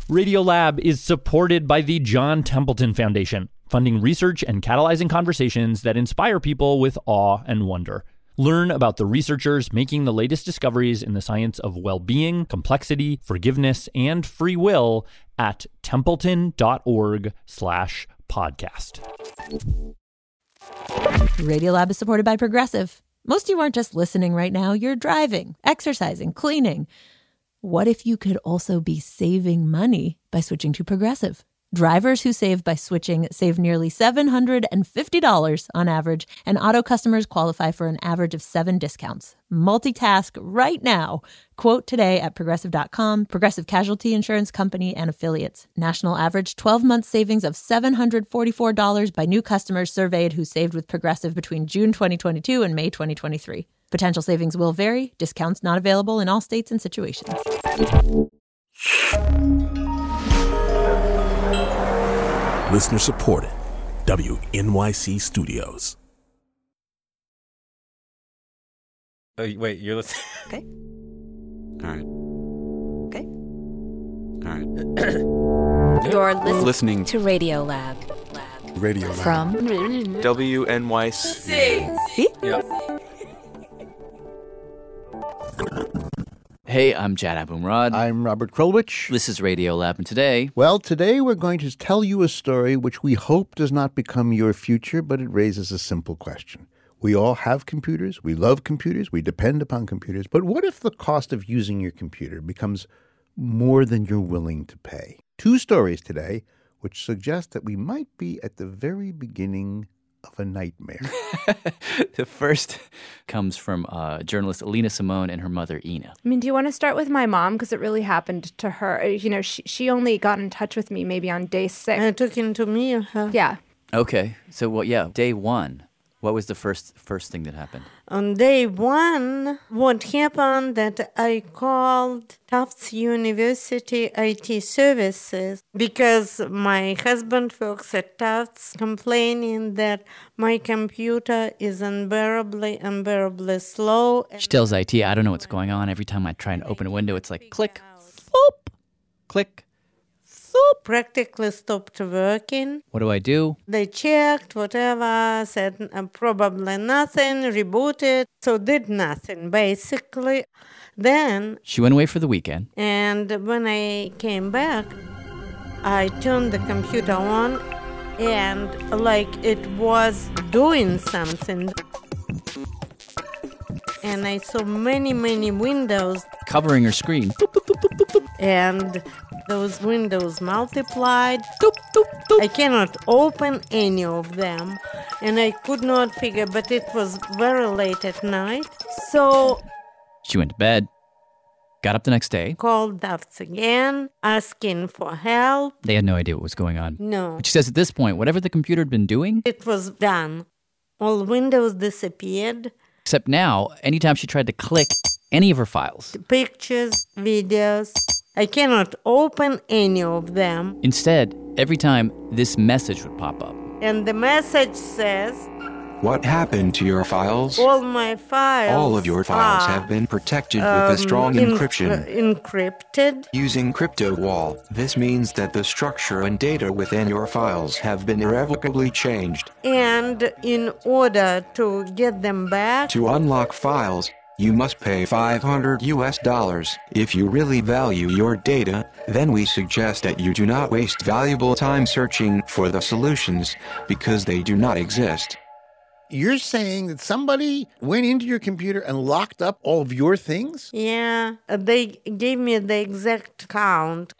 Radiolab is supported by the John Templeton Foundation, funding research and catalyzing conversations that inspire people with awe and wonder. Learn about the researchers making the latest discoveries in the science of well-being, complexity, forgiveness, and free will at templeton.org/podcast. Radiolab is supported by Progressive. Most of you aren't just listening right now, you're driving, exercising, cleaning. What if you could also be saving money by switching to Progressive? Drivers who save by switching save nearly $750 on average, and auto customers qualify for an average of 7 discounts. Multitask right now. Quote today at Progressive.com. Progressive Casualty Insurance Company and Affiliates. National average 12-month savings of $744 by new customers surveyed who saved with Progressive between June 2022 and May 2023. Potential savings will vary. Discounts not available in all states and situations. Listener supported. WNYC Studios. Oh, wait, you're listening? Okay. All right. Okay. All right. You're Listening to Radiolab. Radio Lab. From WNYC. See? Yeah. Hey, I'm Jad Abumrad. I'm Robert Krulwich. This is Radiolab, and today... Well, today we're going to tell you a story which we hope does not become your future, but it raises a simple question. We all have computers, we love computers, we depend upon computers, but what if the cost of using your computer becomes more than you're willing to pay? 2 stories today which suggest that we might be at the very beginning of a nightmare. The first comes from journalist Alina Simone and her mother, Ina. I mean, do you want to start with my mom? Because it really happened to her. You know, she only got in touch with me maybe on day 6. And talking to me or her? Yeah. Okay. So, day 1. What was the first thing that happened? On day 1, what happened that I called Tufts University IT Services because my husband works at Tufts complaining that my computer is unbearably slow. She tells IT, I don't know what's going on. Every time I try and open a window, it's like click, swoop, click, practically stopped working. What do I do? They checked, whatever, said probably nothing, rebooted, so did nothing, basically. Then... She went away for the weekend. And when I came back, I turned the computer on, and like it was doing something. And I saw many windows. Covering her screen. And those windows multiplied. I cannot open any of them. And I could not figure, but it was very late at night. So she went to bed, got up the next day. Called Tufts again, asking for help. They had no idea what was going on. No. But she says at this point, whatever the computer had been doing... It was done. All windows disappeared. Except now, anytime she tried to click any of her files... Pictures, videos... I cannot open any of them. Instead, every time, this message would pop up. And the message says... What happened to your files? All my files... All of your files have been protected with a strong encryption. Encrypted. Using CryptoWall. This means that the structure and data within your files have been irrevocably changed. And in order to get them back... To unlock files... You must pay $500. If you really value your data, then we suggest that you do not waste valuable time searching for the solutions, because they do not exist. You're saying that somebody went into your computer and locked up all of your things? Yeah, they gave me the exact count.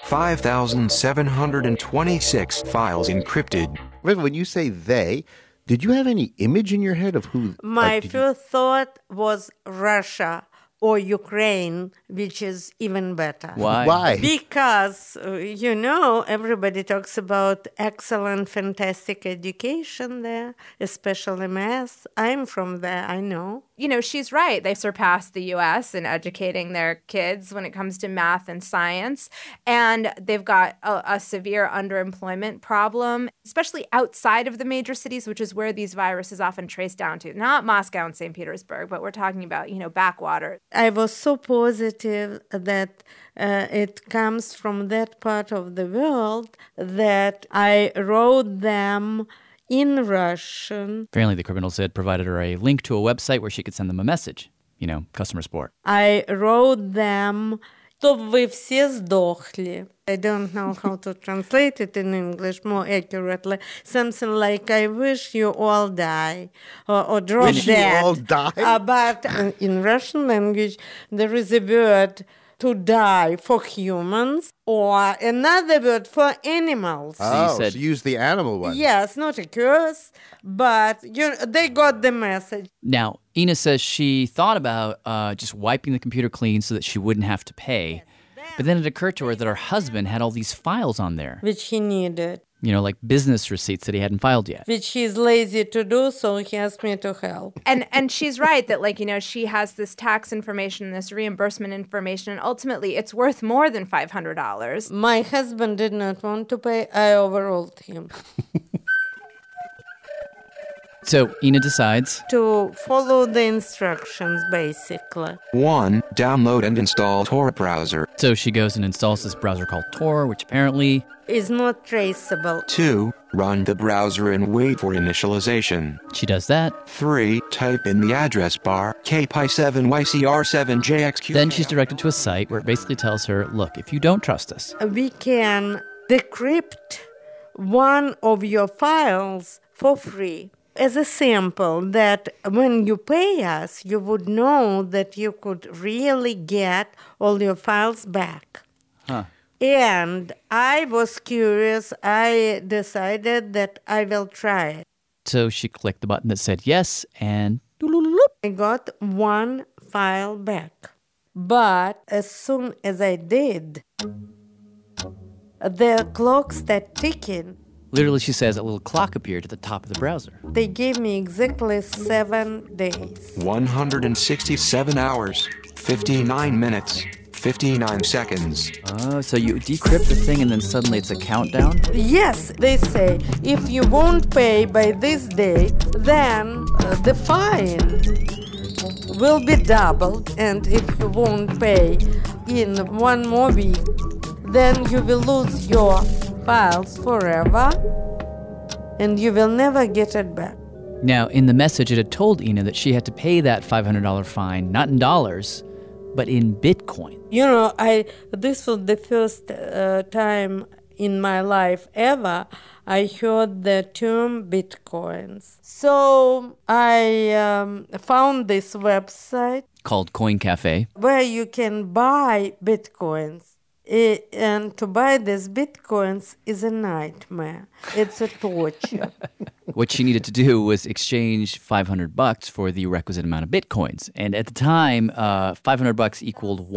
5,726 files encrypted. When you say they... Did you have any image in your head of who? My first thought was Russia or Ukraine, which is even better. Why? Because, everybody talks about excellent, fantastic education there, especially math. I'm from there, I know. She's right. They surpassed the U.S. in educating their kids when it comes to math and science. And they've got a severe underemployment problem, especially outside of the major cities, which is where these viruses often trace down to. Not Moscow and St. Petersburg, but we're talking about, backwater. I was so positive that it comes from that part of the world that I wrote them in Russian. Apparently, the criminals had provided her a link to a website where she could send them a message. Customer support. I wrote them, "Чтоб вы все сдохли." I don't know how to translate it in English more accurately. Something like, "I wish you all die," or "drop Wish you dead." all die? But in Russian language, there is a word to die for humans, or another word for animals. Oh, so use the animal one. Yes, not a curse, but they got the message. Now, Ina says she thought about just wiping the computer clean so that she wouldn't have to pay. But then it occurred to her that her husband had all these files on there. Which he needed. Like business receipts that he hadn't filed yet. Which he's lazy to do, so he asked me to help. And she's right that, she has this tax information, this reimbursement information, and ultimately it's worth more than $500. My husband did not want to pay. I overruled him. So Ina decides to follow the instructions, basically. 1. Download and install Tor browser. So she goes and installs this browser called Tor, which apparently is not traceable. 2. Run the browser and wait for initialization. She does that. 3. Type in the address bar kpi7ycr7jxq. Then she's directed to a site where it basically tells her, look, if you don't trust us, we can decrypt one of your files for free. As a sample, that when you pay us, you would know that you could really get all your files back. Huh. And I was curious. I decided that I will try it. So she clicked the button that said yes, and I got one file back. But as soon as I did, the clock started ticking. Literally, she says, a little clock appeared at the top of the browser. They gave me exactly 7 days. 167 hours, 59 minutes, 59 seconds. Oh, so you decrypt the thing and then suddenly it's a countdown? Yes, they say, if you won't pay by this day, then the fine will be doubled. And if you won't pay in 1 more week, then you will lose your files forever, and you will never get it back. Now, in the message, it had told Ina that she had to pay that $500 fine, not in dollars, but in Bitcoin. This was the first time in my life ever I heard the term Bitcoins. So I found this website called Coin Cafe, where you can buy Bitcoins. And to buy these Bitcoins is a nightmare. It's a torture. What she needed to do was exchange $500 for the requisite amount of Bitcoins. And at the time, $500 equaled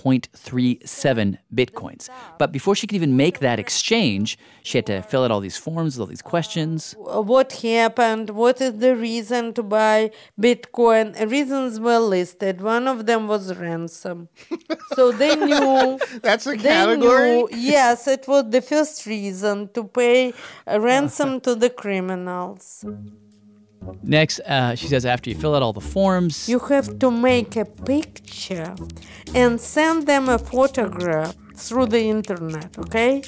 1.37 Bitcoins. But before she could even make that exchange, she had to fill out all these forms with all these questions. What happened? What is the reason to buy Bitcoin? Reasons were listed. One of them was ransom. So they knew. That's a category? Yes, it was the first reason to pay a ransom to the criminals. Next, she says after you fill out all the forms, you have to make a picture and send them a photograph through the internet, okay?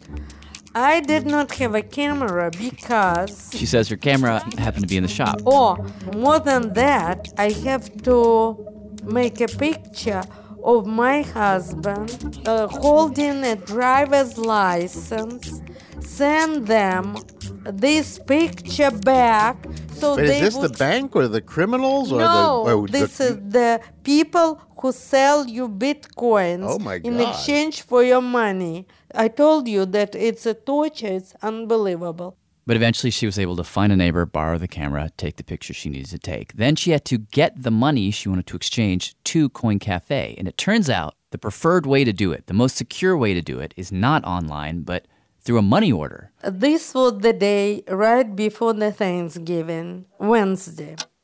I did not have a camera because... She says her camera happened to be in the shop. Or, more than that, I have to make a picture of my husband holding a driver's license, send them this picture back. So but is this the bank or the criminals? No, this is the people who sell you Bitcoins in exchange for your money. I told you that it's a torture. It's unbelievable. But eventually she was able to find a neighbor, borrow the camera, take the picture she needed to take. Then she had to get the money she wanted to exchange to Coin Cafe. And it turns out the preferred way to do it, the most secure way to do it, is not online, but through a money order. This was the day right before the Thanksgiving, Wednesday.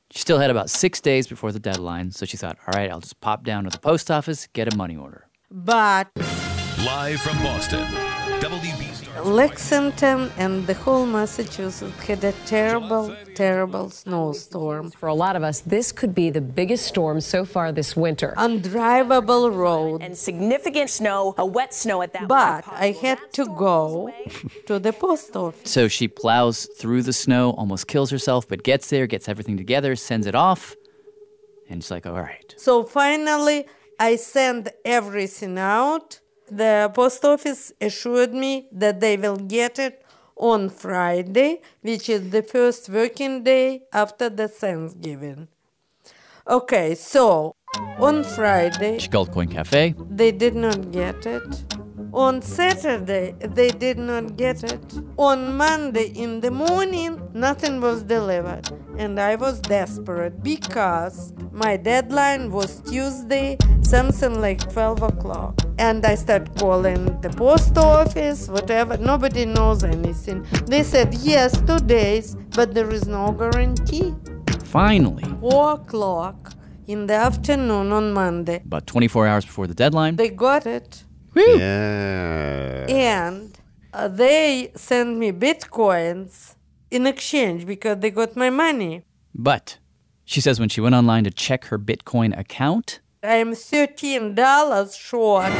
She still had about 6 days before the deadline, so she thought, all right, I'll just pop down to the post office, get a money order. But Live from Boston, WB Star. Lexington and the whole Massachusetts had a terrible, terrible snowstorm. For a lot of us, this could be the biggest storm so far this winter. Undrivable roads. And significant snow, a wet snow at that. But I had to go to the post office. So she plows through the snow, almost kills herself, but gets there, gets everything together, sends it off, and she's like, all right. So finally, I sent everything out. The post office assured me that they will get it on Friday, which is the first working day after the Thanksgiving. Okay, so on Friday, She called Coin Cafe. they did not get it. On Saturday, they did not get it. On Monday in the morning, nothing was delivered. And I was desperate because my deadline was Tuesday, something like 12 o'clock. And I started calling the post office, whatever. Nobody knows anything. They said, yes, 2 days, but there is no guarantee. Finally, 4 o'clock in the afternoon on Monday, about 24 hours before the deadline, they got it. Yeah. And they sent me bitcoins in exchange because they got my money. but she says when she went online to check her Bitcoin account, I am $13 short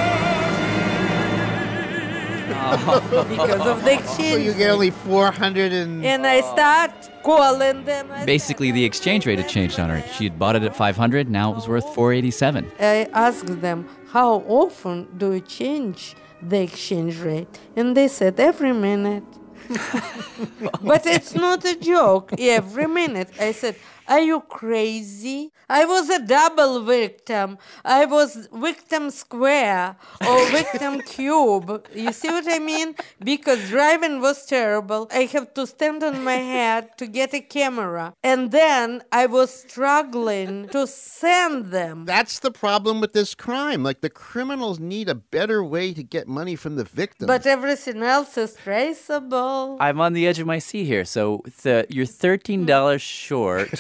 because of the exchange. So you get only 400 and... And I start calling them. basically the exchange rate had changed on her. She had bought it at 500, now it was worth 487. I asked them, how often do you change the exchange rate? And they said, every minute. But it's not a joke, every minute. I said, are you crazy? I was a double victim. I was victim square or victim cube. You see what I mean? Because driving was terrible. I have to stand on my head to get a camera. And then I was struggling to send them. That's the problem with this crime. Like, the criminals need a better way to get money from the victims. But everything else is traceable. I'm on the edge of my seat here, so you're $13 short.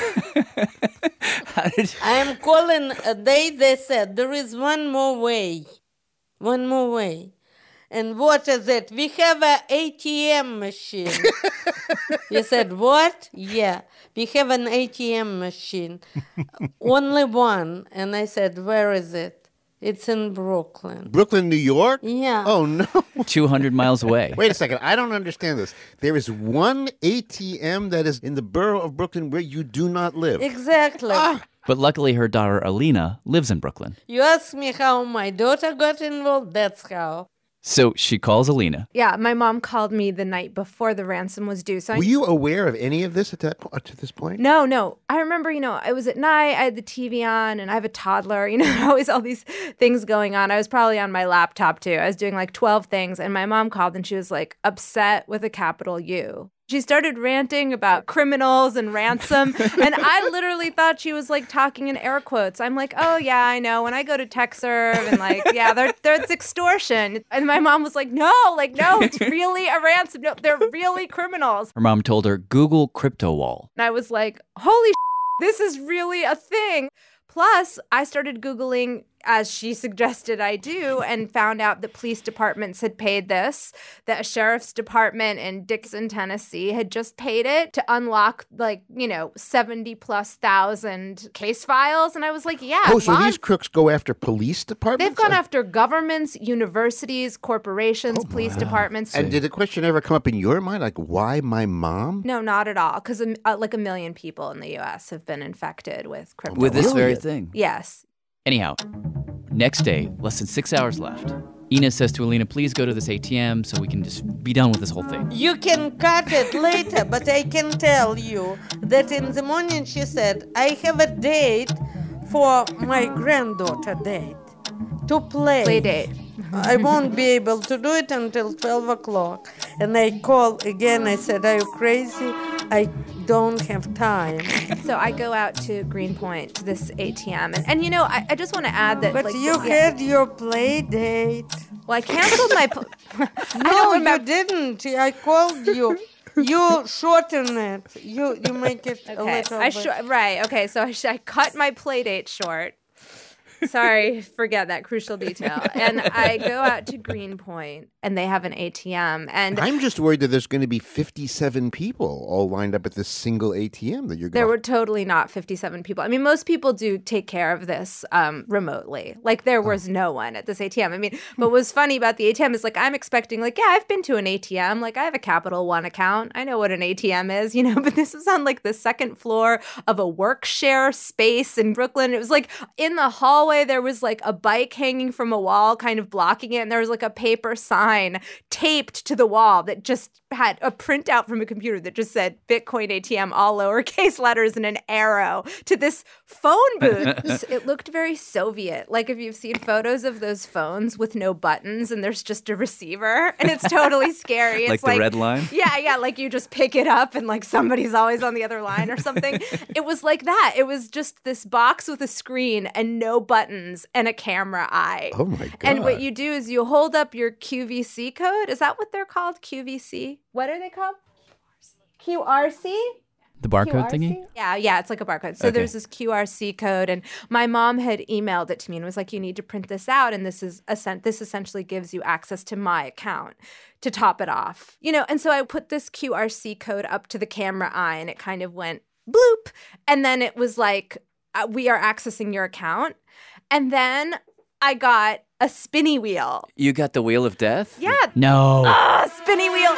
I am calling, they said, there is one more way. One more way. And what is it? We have an ATM machine. You said, what? Yeah, we have an ATM machine. Only one. And I said, where is it? It's in Brooklyn. Brooklyn, New York? Yeah. Oh, no. 200 miles away. Wait a second. I don't understand this. There is one ATM that is in the borough of Brooklyn where you do not live. Exactly. But luckily her daughter Alina lives in Brooklyn. You ask me how my daughter got involved? That's how. So she calls Alina. Yeah, my mom called me the night before the ransom was due. So Were you aware of any of this to this point? No. I remember, it was at night, I had the TV on, and I have a toddler, always all these things going on. I was probably on my laptop, too. I was doing like 12 things, and my mom called, and she was like, upset with a capital U. She started ranting about criminals and ransom, and I literally thought she was like talking in air quotes. I'm like, oh yeah, I know. When I go to TechServe and like, yeah, it's extortion. And my mom was like, no, it's really a ransom. No, they're really criminals. Her mom told her, Google CryptoWall. And I was like, holy this is really a thing. Plus, I started Googling, as she suggested I do, and found out that police departments had paid this, that a sheriff's department in Dixon, Tennessee had just paid it to unlock 70,000+ case files. And I was like, yeah. Oh, so these crooks go after police departments? They've gone after governments, universities, corporations, police departments. And did the question ever come up in your mind, like, why my mom? No, not at all, because like 1 million people in the U.S. have been infected with crypto. With this very thing. Yes. Anyhow, next day, less than 6 hours left. Ina says to Alina, please go to this ATM so we can just be done with this whole thing. You can cut it later, but I can tell you that in the morning she said, I have a date for my granddaughter date to play. Play date. I won't be able to do it until 12 o'clock. And I called again. I said, are you crazy? I don't have time. So I go out to Greenpoint, to this ATM. And I just want to add that... But you had your play date. Well, I canceled my... No, you didn't. I called you. You shorten it. You make it a little bit. Right. Okay. So I cut my play date short. Sorry, forget that crucial detail. And I go out to Greenpoint, and they have an ATM. And I'm just worried that there's going to be 57 people all lined up at this single ATM that you're going. There were totally not 57 people. I mean, most people do take care of this remotely. Like, there was no one at this ATM. I mean, but what's funny about the ATM is, like, I'm expecting, like, yeah, I've been to an ATM. Like, I have a Capital One account. I know what an ATM is, you know, but this was on, like, the second floor of a work share space in Brooklyn. It was, like, in the hallway, there was like a bike hanging from a wall kind of blocking it, and there was like a paper sign taped to the wall that just had a printout from a computer that just said Bitcoin ATM, all lowercase letters and an arrow to this phone booth. It looked very Soviet. Like if you've seen photos of those phones with no buttons and there's just a receiver, and it's totally scary. Like it's the red line? Yeah, like you just pick it up and like somebody's always on the other line or something. It was like that. It was just this box with a screen and no buttons and a camera eye. Oh my God. And what you do is you hold up your QVC code. Is that what they're called? QVC? What are they called? QRC? The barcode QRC? thingy? Yeah, it's like a barcode. So there's this QRC code, and my mom had emailed it to me and was like, you need to print this out, and this essentially gives you access to my account to top it off. You know, and so I put this QRC code up to the camera eye, and it kind of went bloop, and then it was like, we are accessing your account. And then I got a spinny wheel. You got the wheel of death? Yeah. No. Spinny wheel.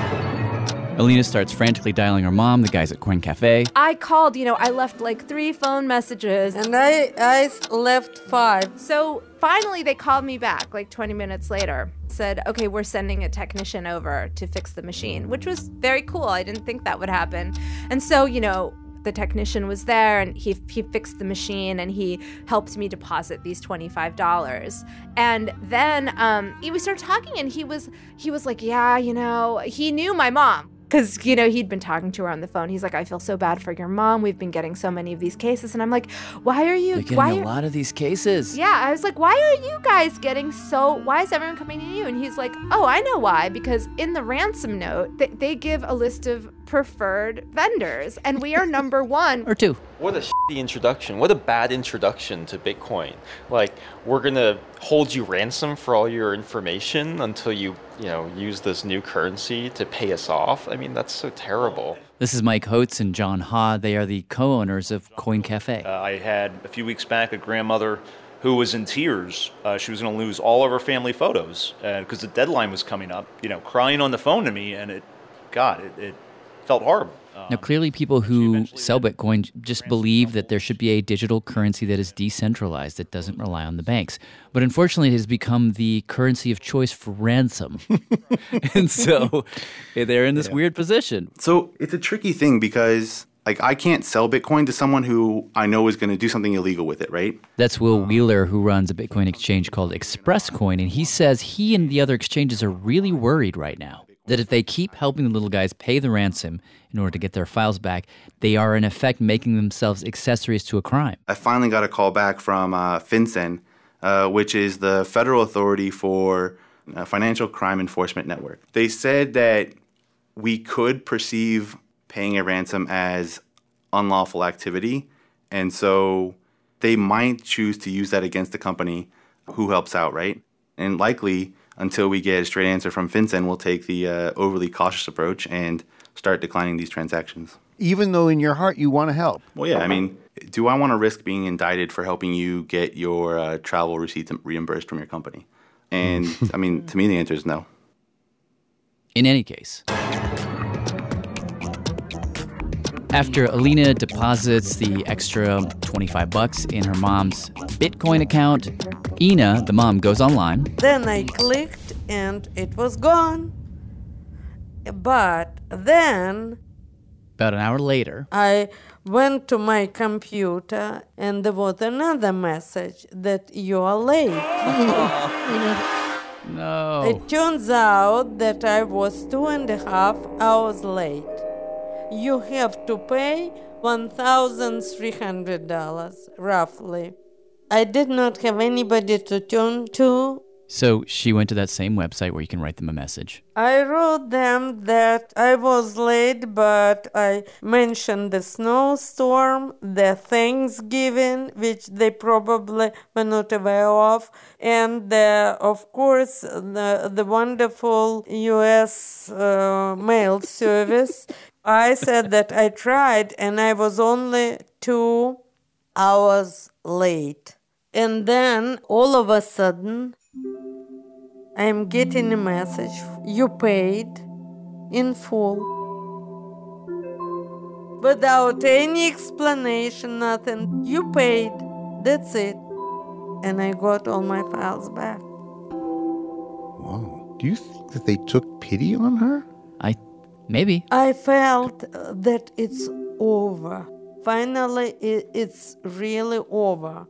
Alina starts frantically dialing her mom, the guys at Coin Cafe. I called, I left like 3 phone messages. And I left 5. So finally they called me back like 20 minutes later. Said, okay, we're sending a technician over to fix the machine, which was very cool. I didn't think that would happen. And so, the technician was there, and he fixed the machine, and he helped me deposit these $25. And then we started talking, and he was like, yeah, he knew my mom. Because, he'd been talking to her on the phone. He's like, I feel so bad for your mom. We've been getting so many of these cases. And I'm like, why are you... You're getting a lot of these cases. Yeah, I was like, why are you guys why is everyone coming to you? And he's like, oh, I know why. Because in the ransom note, they give a list of preferred vendors. And we are number 1. Or 2. What a shitty introduction. What a bad introduction to Bitcoin. Like, we're going to hold you ransom for all your information until you use this new currency to pay us off. I mean, that's so terrible. This is Mike Holtz and John Ha. They are the co-owners of Coin Cafe. I had a few weeks back a grandmother who was in tears. She was going to lose all of her family photos because the deadline was coming up, crying on the phone to me, and it felt horrible. Now, clearly people who sell Bitcoin just believe that there should be a digital currency that is decentralized, that doesn't rely on the banks. But unfortunately, it has become the currency of choice for ransom. And so they're in this weird position. So it's a tricky thing because I can't sell Bitcoin to someone who I know is going to do something illegal with it, right? That's Will Wheeler, who runs a Bitcoin exchange called ExpressCoin. And he says he and the other exchanges are really worried right now that if they keep helping the little guys pay the ransom in order to get their files back, they are in effect making themselves accessories to a crime. I finally got a call back from FinCEN, which is the federal authority for Financial Crime Enforcement Network. They said that we could perceive paying a ransom as unlawful activity, and so they might choose to use that against the company who helps out, right? And likely, until we get a straight answer from FinCEN, we'll take the overly cautious approach and start declining these transactions. Even though in your heart you want to help. Well, yeah, I mean, do I want to risk being indicted for helping you get your travel receipts reimbursed from your company? And, I mean, to me, the answer is no. In any case, after Alina deposits the extra $25 in her mom's Bitcoin account, Ina, the mom, goes online. Then I clicked and it was gone. But then... About an hour later... I went to my computer and there was another message that you are late. No. It turns out that I was 2.5 hours late. You have to pay $1,300, roughly. I did not have anybody to turn to, So she went to that same website where you can write them a message. I wrote them that I was late, but I mentioned the snowstorm, the Thanksgiving, which they probably were not aware of, and of course the wonderful U.S. mail service. I said that I tried and I was only 2 hours late. And then all of a sudden, I'm getting a message. You paid in full. Without any explanation, nothing. You paid. That's it. And I got all my files back. Whoa. Do you think that they took pity on her? Maybe. I felt that it's over. Finally, it's really over.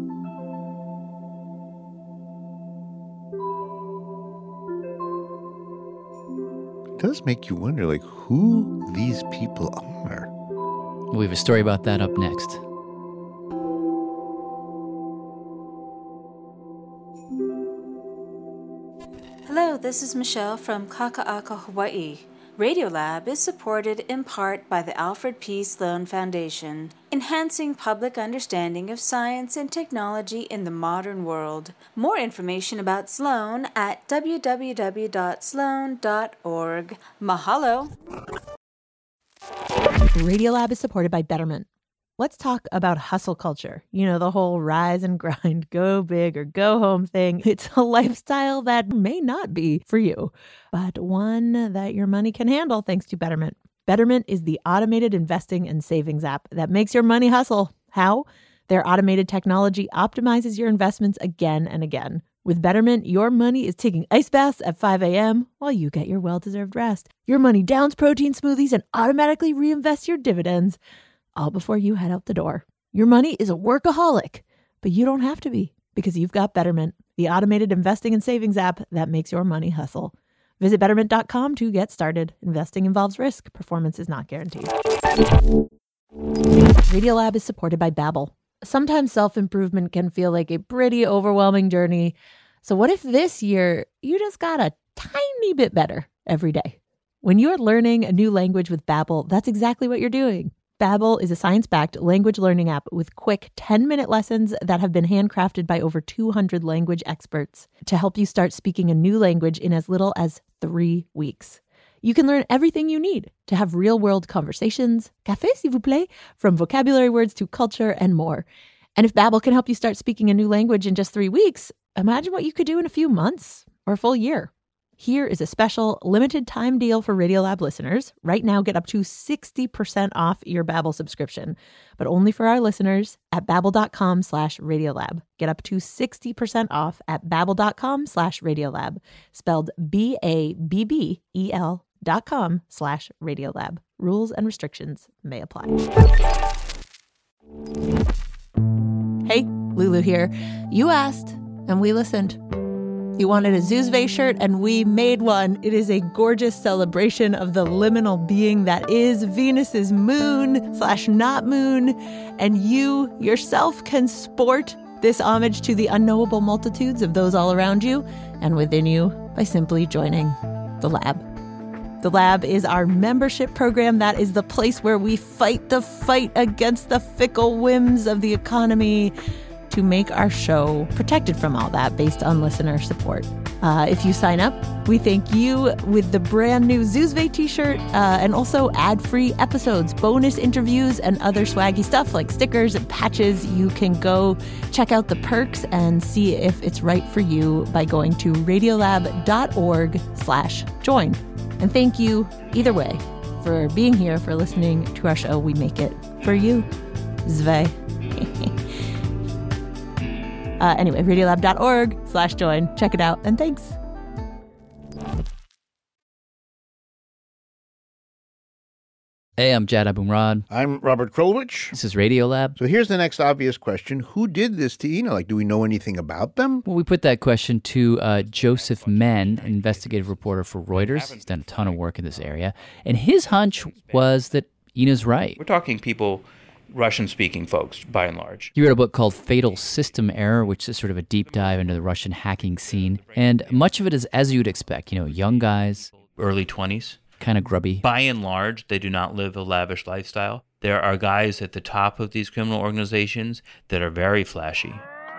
It does make you wonder, like, who these people are. We have a story about that up next. Hello, this is Michelle from Kaka'aka, Hawaii. Radiolab is supported in part by the Alfred P. Sloan Foundation, enhancing public understanding of science and technology in the modern world. More information about Sloan at www.sloan.org. Mahalo! Radiolab is supported by Betterment. Let's talk about hustle culture. You know, the whole rise and grind, go big or go home thing. It's a lifestyle that may not be for you, but one that your money can handle thanks to Betterment. Betterment is the automated investing and savings app that makes your money hustle. How? Their automated technology optimizes your investments again and again. With Betterment, your money is taking ice baths at 5 a.m. while you get your well-deserved rest. Your money downs protein smoothies and automatically reinvests your dividends, all before you head out the door. Your money is a workaholic, but you don't have to be because you've got Betterment, the automated investing and savings app that makes your money hustle. Visit Betterment.com to get started. Investing involves risk. Performance is not guaranteed. Radiolab is supported by Babbel. Sometimes self-improvement can feel like a pretty overwhelming journey. So what if this year you just got a tiny bit better every day? When you're learning a new language with Babbel, that's exactly what you're doing. Babbel is a science-backed language learning app with quick 10-minute lessons that have been handcrafted by over 200 language experts to help you start speaking a new language in as little as 3 weeks. You can learn everything you need to have real-world conversations, café s'il vous plaît, from vocabulary words to culture and more. And if Babbel can help you start speaking a new language in just 3 weeks, imagine what you could do in a few months or a full year. Here is a special limited time deal for Radiolab listeners. Right now, get up to 60% off your Babbel subscription, but only for our listeners at babbel.com/Radiolab. Get up to 60% off at babbel.com/Radiolab, spelled BABBEL.com/Radiolab. Rules and restrictions may apply. Hey, Lulu here. You asked, and we listened. You wanted a Zuzve shirt, and we made one. It is a gorgeous celebration of the liminal being that is Venus's moon/not moon. And you yourself can sport this homage to the unknowable multitudes of those all around you and within you by simply joining the Lab. The Lab is our membership program. That is the place where we fight the fight against the fickle whims of the economy to make our show protected from all that based on listener support. If you sign up, we thank you with the brand new Zuzve t-shirt and also ad-free episodes, bonus interviews, and other swaggy stuff like stickers and patches. You can go check out the perks and see if it's right for you by going to radiolab.org/join. And thank you either way for being here, for listening to our show. We make it for you. Zve. Anyway, radiolab.org/join. Check it out, and thanks. Hey, I'm Jad Abumrad. I'm Robert Krulwich. This is Radiolab. So here's the next obvious question. Who did this to Ina? Like, do we know anything about them? Well, we put that question to Joseph Menn, an investigative reporter for Reuters. He's done a ton of work in this area. And his hunch was that Ina's right. We're talking people Russian-speaking folks, by and large. You wrote a book called Fatal System Error, which is sort of a deep dive into the Russian hacking scene. And much of it is as you'd expect, young guys. Early 20s. Kind of grubby. By and large, they do not live a lavish lifestyle. There are guys at the top of these criminal organizations that are very flashy.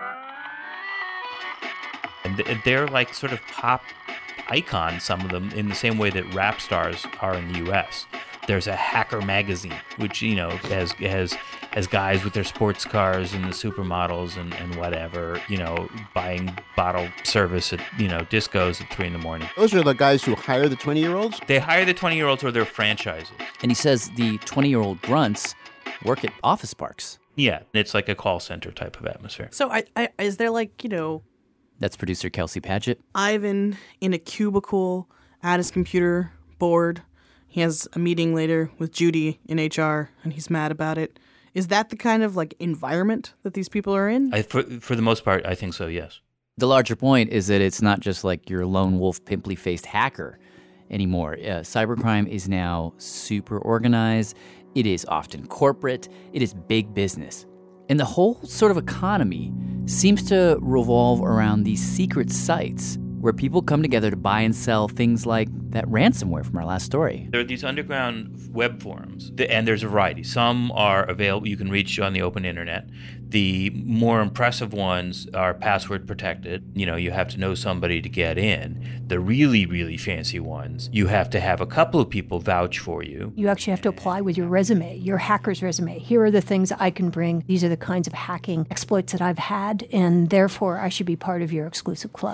And they're like sort of pop icons, some of them, in the same way that rap stars are in the U.S. There's a hacker magazine, which, has guys with their sports cars and the supermodels and whatever, buying bottle service at, discos at 3 a.m. Those are the guys who hire the 20-year-olds? They hire the 20-year-olds or their franchises. And he says the 20-year-old grunts work at office parks. Yeah, it's like a call center type of atmosphere. So is there That's producer Kelsey Padgett. Ivan in a cubicle at his computer, bored. He has a meeting later with Judy in HR, and he's mad about it. Is that the kind of environment that these people are in? For the most part, I think so, yes. The larger point is that it's not just like your lone wolf, pimply-faced hacker anymore. Cybercrime is now super organized. It is often corporate. It is big business. And the whole sort of economy seems to revolve around these secret sites where people come together to buy and sell things like that ransomware from our last story. There are these underground web forums, and there's a variety. Some are available, you can reach on the open internet. The more impressive ones are password protected. You have to know somebody to get in. The really, really fancy ones, you have to have a couple of people vouch for you. You actually have to apply with your resume, your hacker's resume. Here are the things I can bring. These are the kinds of hacking exploits that I've had, and therefore I should be part of your exclusive club.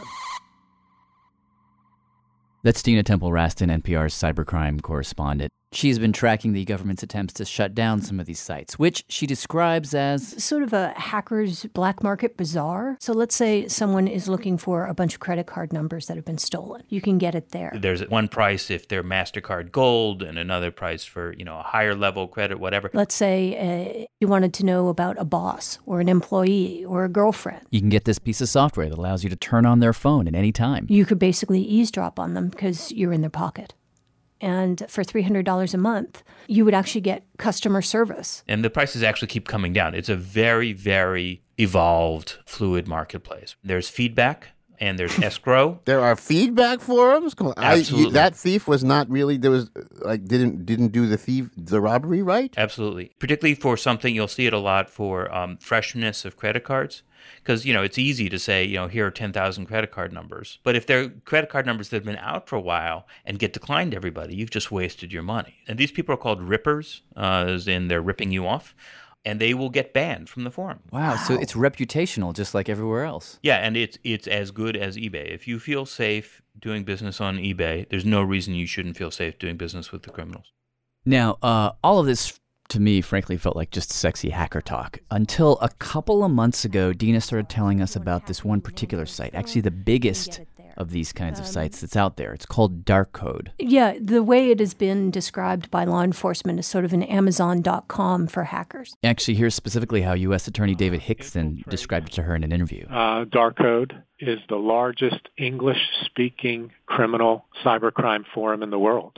That's Dina Temple-Raston, NPR's cybercrime correspondent. She's been tracking the government's attempts to shut down some of these sites, which she describes as sort of a hacker's black market bazaar. So let's say someone is looking for a bunch of credit card numbers that have been stolen. You can get it there. There's one price if they're MasterCard Gold and another price for, a higher level credit, whatever. Let's say you wanted to know about a boss or an employee or a girlfriend. You can get this piece of software that allows you to turn on their phone at any time. You could basically eavesdrop on them because you're in their pocket. And for $300 a month, you would actually get customer service. And the prices actually keep coming down. It's a very, very evolved, fluid marketplace. There's feedback and there's escrow. There are feedback forums? Come on. Absolutely. That thief was not really, there was, didn't do the robbery right? Absolutely. Particularly for something, you'll see it a lot for freshness of credit cards. Because, it's easy to say, here are 10,000 credit card numbers. But if they're credit card numbers that have been out for a while and get declined to everybody, you've just wasted your money. And these people are called rippers, as in they're ripping you off. And they will get banned from the forum. Wow, so it's reputational just like everywhere else. Yeah, and it's as good as eBay. If you feel safe doing business on eBay, there's no reason you shouldn't feel safe doing business with the criminals. Now, all of this, to me, frankly, felt like just sexy hacker talk. Until a couple of months ago, Dina started telling us about this one particular site, actually the biggest of these kinds of sites that's out there. It's called Darkcode. Yeah, the way it has been described by law enforcement is sort of an Amazon.com for hackers. Actually, here's specifically how U.S. Attorney David Hickson described it to her in an interview. Darkcode is the largest English-speaking criminal cybercrime forum in the world.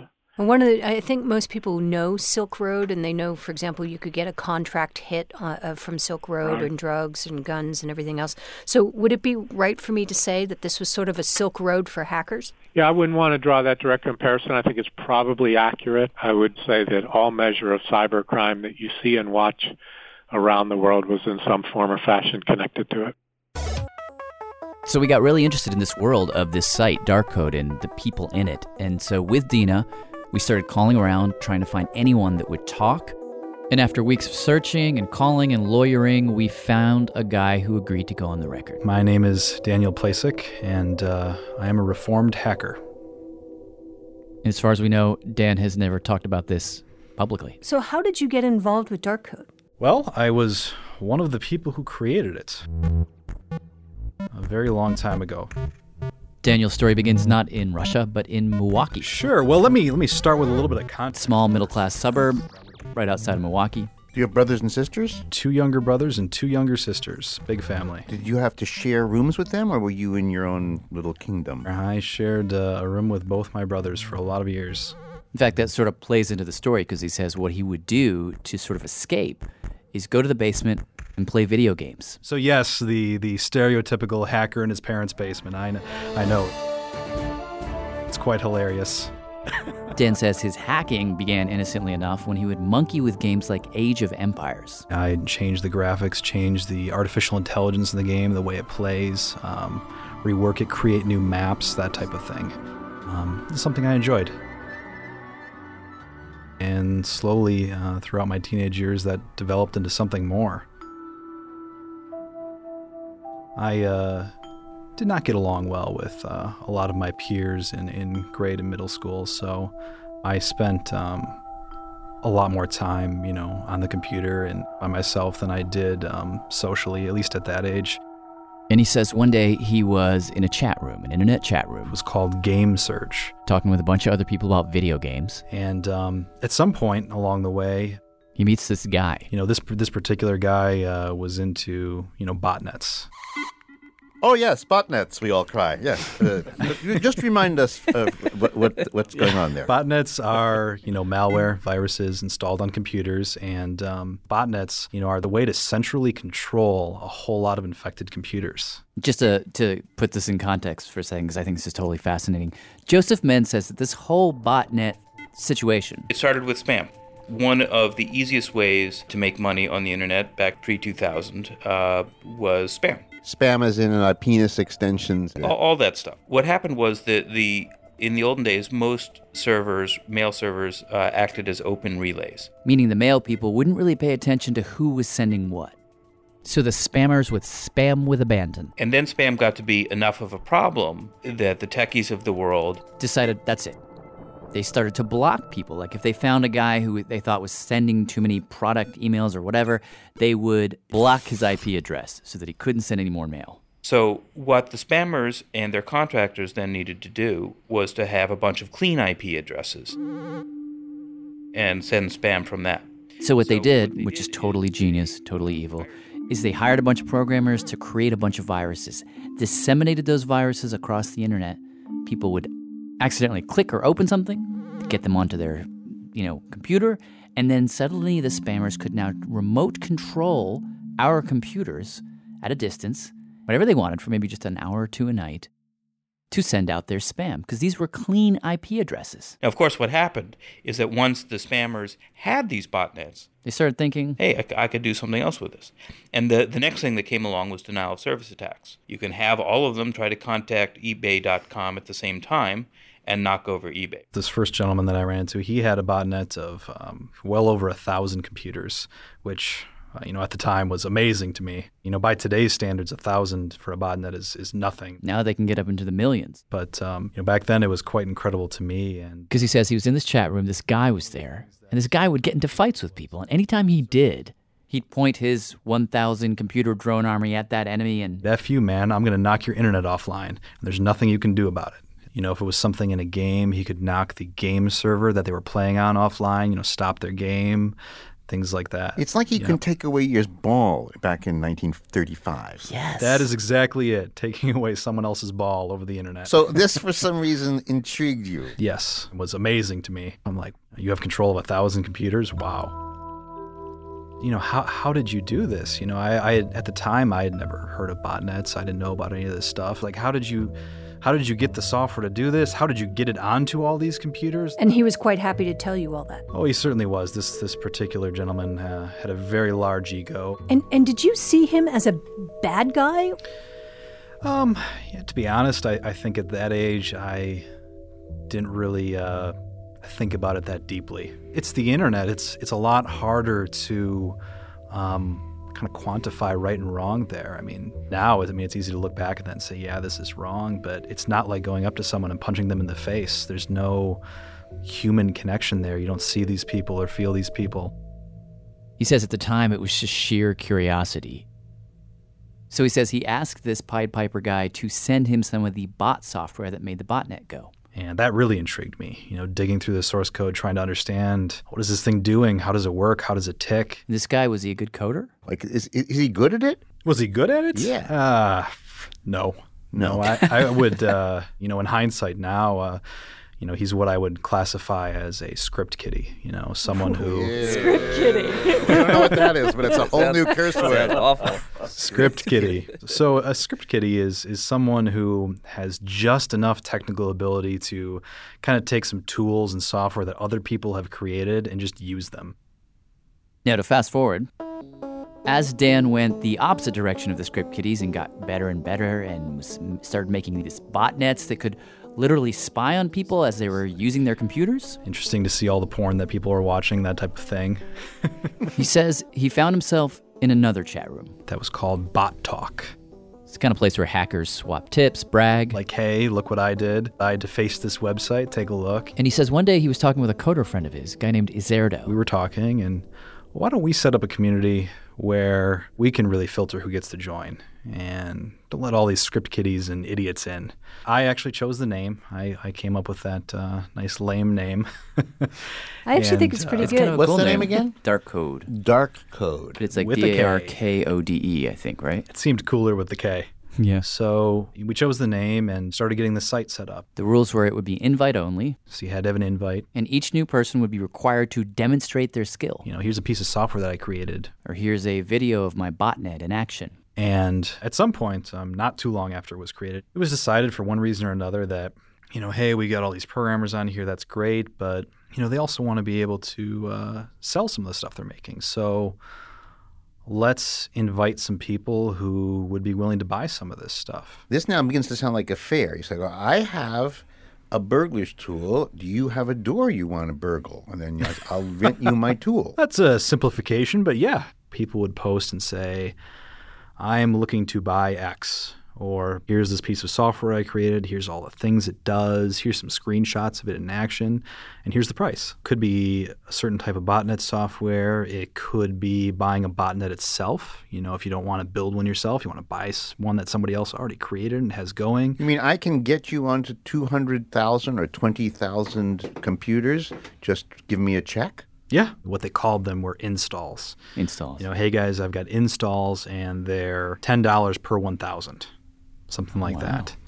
I think most people know Silk Road, and they know, for example, you could get a contract hit from Silk Road and drugs and guns and everything else. So would it be right for me to say that this was sort of a Silk Road for hackers? Yeah, I wouldn't want to draw that direct comparison. I think it's probably accurate. I would say that all measure of cybercrime that you see and watch around the world was in some form or fashion connected to it. So we got really interested in this world of this site, Darkcode, and the people in it. And so with Dina, we started calling around, trying to find anyone that would talk. And after weeks of searching and calling and lawyering, we found a guy who agreed to go on the record. My name is Daniel Plasek, and I am a reformed hacker. And as far as we know, Dan has never talked about this publicly. So how did you get involved with Darkcode? Well, I was one of the people who created it a very long time ago. Daniel's story begins not in Russia, but in Milwaukee. Sure. Well, let me start with a little bit of context. Small middle-class suburb right outside of Milwaukee. Do you have brothers and sisters? 2 younger brothers and 2 younger sisters. Big family. Did you have to share rooms with them, or were you in your own little kingdom? I shared a room with both my brothers for a lot of years. In fact, that sort of plays into the story because he says what he would do to sort of escape is go to the basement and play video games. So yes, the stereotypical hacker in his parents' basement. I know. It's quite hilarious. Dan says his hacking began innocently enough when he would monkey with games like Age of Empires. I'd change the graphics, change the artificial intelligence in the game, the way it plays, rework it, create new maps, that type of thing. It's something I enjoyed. And slowly, throughout my teenage years, that developed into something more. I did not get along well with a lot of my peers in grade and middle school, so I spent a lot more time, on the computer and by myself than I did socially, at least at that age. And he says one day he was in a chat room, an internet chat room. It was called Game Search. Talking with a bunch of other people about video games. And at some point along the way, he meets this guy. This particular guy was into, botnets. Oh, yes, botnets, we all cry. Yes. Just remind us of what's going on there. Botnets are, malware, viruses installed on computers, and botnets, are the way to centrally control a whole lot of infected computers. Just to put this in context for a second, because I think this is totally fascinating, Joseph Menz says that this whole botnet situation... It started with spam. One of the easiest ways to make money on the internet back pre-2000 was spam. Spam as in penis extensions. All that stuff. What happened was that in the olden days, most servers, mail servers, acted as open relays. Meaning the mail people wouldn't really pay attention to who was sending what. So the spammers would spam with abandon. And then spam got to be enough of a problem that the techies of the world decided that's it. They started to block people. Like if they found a guy who they thought was sending too many product emails or whatever, they would block his IP address so that he couldn't send any more mail. So what the spammers and their contractors then needed to do was to have a bunch of clean IP addresses and send spam from that. So what they did, which is totally genius, totally evil, is they hired a bunch of programmers to create a bunch of viruses, disseminated those viruses across the internet. People would accidentally click or open something to get them onto their, computer, and then suddenly the spammers could now remote control our computers at a distance, whatever they wanted, for maybe just an hour or two a night, to send out their spam, because these were clean IP addresses. Now, of course, what happened is that once the spammers had these botnets, they started thinking, hey, I could do something else with this. And the next thing that came along was denial of service attacks. You can have all of them try to contact eBay.com at the same time and knock over eBay. This first gentleman that I ran into, he had a botnet of well over 1,000 computers, which, at the time was amazing to me. By today's standards, 1,000 for a botnet is nothing. Now they can get up into the millions. But, back then it was quite incredible to me. Because he says he was in this chat room, this guy was there, and this guy would get into fights with people. And anytime he did, he'd point his 1,000 computer drone army at that enemy and... F you, man, I'm going to knock your internet offline. And there's nothing you can do about it. If it was something in a game, he could knock the game server that they were playing on offline, stop their game, things like that. It's like he can take away your ball back in 1935. Yes. That is exactly it, taking away someone else's ball over the internet. So this, for some reason, intrigued you. Yes, it was amazing to me. I'm like, you have control of 1,000 computers? Wow. How did you do this? I at the time, I had never heard of botnets. I didn't know about any of this stuff. Like, how did you get the software to do this? How did you get it onto all these computers? And he was quite happy to tell you all that. Oh, he certainly was. This particular gentleman had a very large ego. And did you see him as a bad guy? To be honest, I think at that age, I didn't really think about it that deeply. It's the internet. It's a lot harder to kind of quantify right and wrong there. Now, it's easy to look back at that and say, yeah, this is wrong, but it's not like going up to someone and punching them in the face. There's no human connection there. You don't see these people or feel these people. He says at the time it was just sheer curiosity. So he says he asked this Pied Piper guy to send him some of the bot software that made the botnet go. And that really intrigued me, digging through the source code, trying to understand, what is this thing doing? How does it work? How does it tick? This guy, was he a good coder? Like, is he good at it? Was he good at it? Yeah. No. I would, in hindsight now, You know, he's what I would classify as a script kiddie. You know, someone who Script kiddie. I don't know what that is, but it's a whole new curse word. That's awful. Script kiddie. So a script kiddie is someone who has just enough technical ability to kind of take some tools and software that other people have created and just use them. Now, to fast forward, as Dan went the opposite direction of the script kiddies and got better and better and started making these botnets that could literally spy on people as they were using their computers. Interesting to see all the porn that people are watching, that type of thing. He says he found himself in another chat room. That was called Bot Talk. It's the kind of place where hackers swap tips, brag. Like, hey, look what I did. I had to face this website. Take a look. And he says one day he was talking with a coder friend of his, a guy named Izerdo. We were talking, and why don't we set up a community where we can really filter who gets to join and don't let all these script kiddies and idiots in. I actually chose the name. I came up with that nice lame name. I actually think it's pretty good. Kind of What's cool the name again? Dark Code. Dark Code. But it's like With a K. DARKODE, I think, right? It seemed cooler with the K. Yeah. So we chose the name and started getting the site set up. The rules were it would be invite only. So you had to have an invite. And each new person would be required to demonstrate their skill. You know, here's a piece of software that I created. Or here's a video of my botnet in action. And at some point, not too long after it was created, it was decided for one reason or another that, you know, hey, we got all these programmers on here. That's great. But, you know, they also want to be able to sell some of the stuff they're making. So let's invite some people who would be willing to buy some of this stuff. This now begins to sound like a fair. You say, well, I have a burglar's tool. Do you have a door you want to burgle? And then I'll rent you my tool. That's a simplification, but yeah. People would post and say, I am looking to buy X, or here's this piece of software I created, here's all the things it does, here's some screenshots of it in action, and here's the price. Could be a certain type of botnet software. It could be buying a botnet itself. You know, if you don't want to build one yourself, you want to buy one that somebody else already created and has going. You mean I can get you onto 200,000 or 20,000 computers? Just give me a check? Yeah. What they called them were installs. Installs. You know, hey guys, I've got installs and they're $10 per 1,000. Something like that.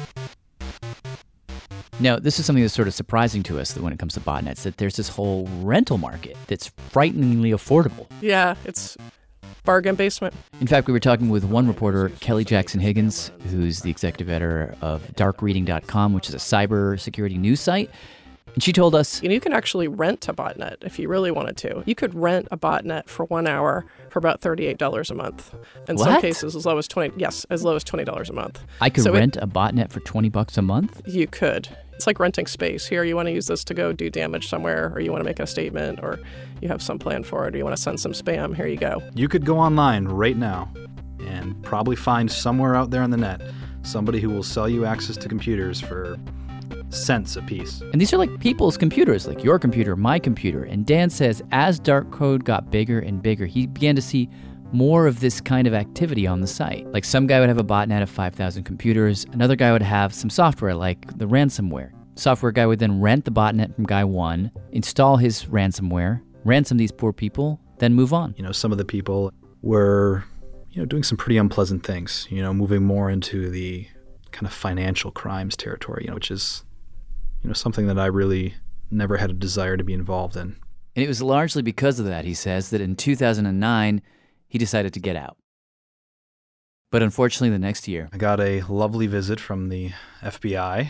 Now, this is something that's sort of surprising to us that when it comes to botnets, that there's this whole rental market that's frighteningly affordable. Yeah, it's bargain basement. In fact, we were talking with one reporter, Kelly Jackson Higgins, who's the executive editor of darkreading.com, which is a cybersecurity news site. And she told us, you can actually rent a botnet if you really wanted to. You could rent a botnet for 1 hour for about $38 a month. In some cases, as low as $20 a month. I could rent a botnet for $20 a month? You could. It's like renting space. Here, you want to use this to go do damage somewhere, or you want to make a statement, or you have some plan for it, or you want to send some spam. Here you go. You could go online right now and probably find somewhere out there on the net somebody who will sell you access to computers for cents a piece. And these are like people's computers, like your computer, my computer. And Dan says as Dark Code got bigger and bigger, he began to see more of this kind of activity on the site. Like some guy would have a botnet of 5,000 computers. Another guy would have some software like the ransomware. Software guy would then rent the botnet from guy one, install his ransomware, ransom these poor people, then move on. You know, some of the people were, you know, doing some pretty unpleasant things, you know, moving more into the kind of financial crimes territory, you know, which is, you know, something that I really never had a desire to be involved in. And it was largely because of that, he says, that in 2009, he decided to get out. But unfortunately, the next year, I got a lovely visit from the FBI.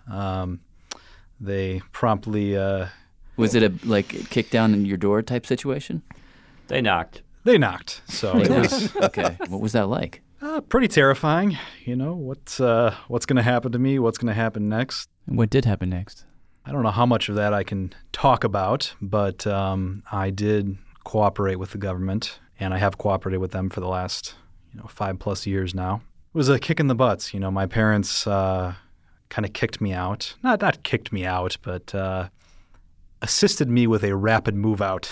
They promptly... was it a, like, kick down in your door type situation? They knocked. They knocked. So it was... Okay. What was that like? Pretty terrifying. You know, what's going to happen to me? What's going to happen next? What did happen next? I don't know how much of that I can talk about, but I did cooperate with the government, and I have cooperated with them for the last, 5+ years now. It was a kick in the butts. You know, my parents kind of kicked me out. Not kicked me out, but assisted me with a rapid move out.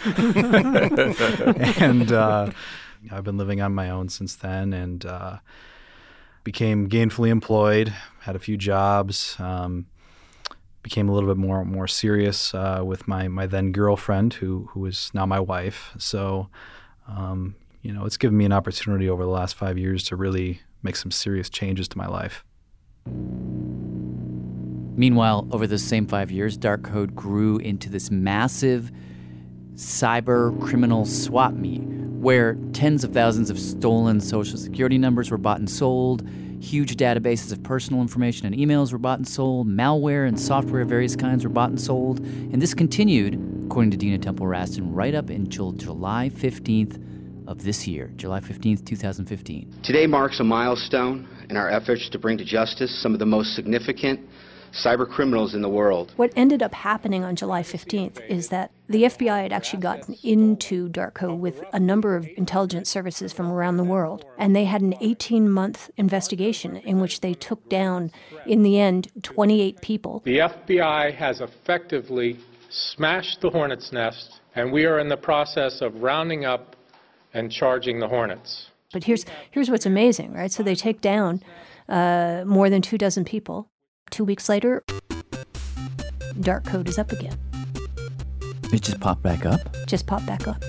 And I've been living on my own since then, and became gainfully employed, had a few jobs, became a little bit more serious with my then girlfriend, who is now my wife. So, it's given me an opportunity over the last 5 years to really make some serious changes to my life. Meanwhile, over those same 5 years, dark code grew into this massive cyber criminal swap meet where tens of thousands of stolen social security numbers were bought and sold, huge databases of personal information and emails were bought and sold, malware and software of various kinds were bought and sold, and this continued, according to Dina Temple-Raston, right up until July 15th of this year, July 15th, 2015. Today marks a milestone in our efforts to bring to justice some of the most significant cyber criminals in the world. What ended up happening on July 15th is that the FBI had actually gotten into dark code with a number of intelligence services from around the world, and they had an 18-month investigation in which they took down, in the end, 28 people. The FBI has effectively smashed the hornet's nest, and we are in the process of rounding up and charging the hornets. But here's what's amazing, right? So they take down more than 24 people. 2 weeks later, dark code is up again. It just popped back up? Just popped back up.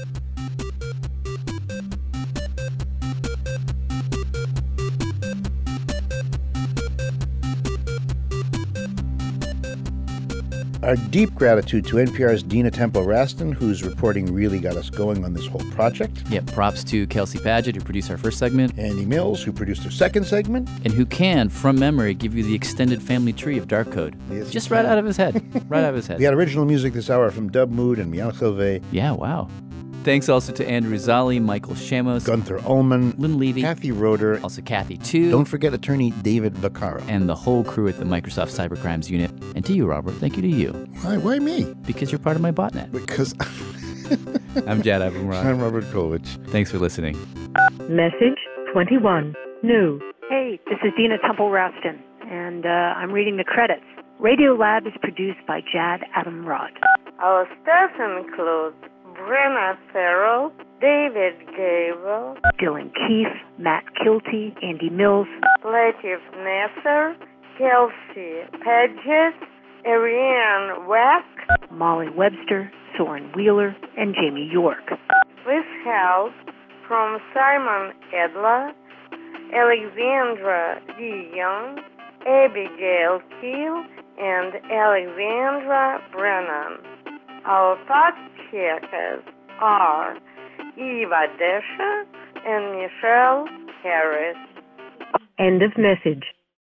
Our deep gratitude to NPR's Dina Temple-Raston, whose reporting really got us going on this whole project. Yeah, props to Kelsey Padgett, who produced our first segment. Andy Mills, who produced our second segment. And who can, from memory, give you the extended family tree of dark code. Yes, just right out of his head. Right out of his head. We had original music this hour from Dub Mood and Mian Chilvey. Yeah, wow. Thanks also to Andrew Zali, Michael Shamos, Gunther Ullman, Lynn Levy, Kathy Roeder, also Kathy too. Don't forget attorney David Vaccaro. And the whole crew at the Microsoft Cybercrimes Unit. And to you, Robert. Thank you to you. Why me? Because you're part of my botnet. Because I'm Jad Abumrad. I'm Robert Krulwich. Thanks for listening. Message 21. New. Hey, this is Dina Temple-Raston, and I'm reading the credits. Radio Lab is produced by Jad Abumrad. Our staff includes Brenna Farrell, David Gable, Dylan Keefe, Matt Kilty, Andy Mills, Latif Nasser, Kelsey Padgett, Ariane Wack, Molly Webster, Soren Wheeler, and Jamie York. With help from Simon Edler, Alexandra D. Young, Abigail Keel, and Alexandra Brennan. Our fact checkers are Eva Desha and Michelle Harris. End of message.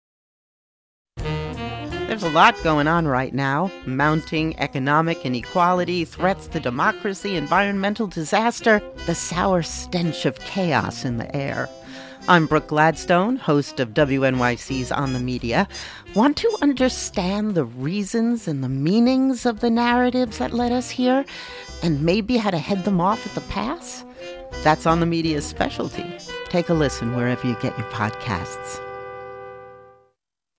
There's a lot going on right now. Mounting economic inequality, threats to democracy, environmental disaster, the sour stench of chaos in the air. I'm Brooke Gladstone, host of WNYC's On the Media. Want to understand the reasons and the meanings of the narratives that led us here, and maybe how to head them off at the pass? That's On the Media's specialty. Take a listen wherever you get your podcasts.